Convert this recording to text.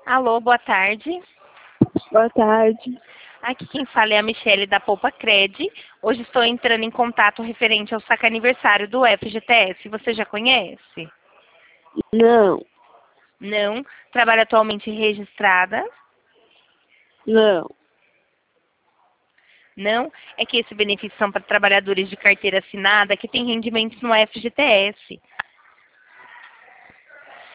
Alô, boa tarde. Boa tarde. Aqui quem fala é a Michele da Poupa Cred. Hoje estou entrando em contato referente ao saque aniversário do FGTS. Você já conhece? Não, Não? Trabalha atualmente registrada? não. Não? É que esse benefício são para trabalhadores de carteira assinada que têm rendimentos no FGTS.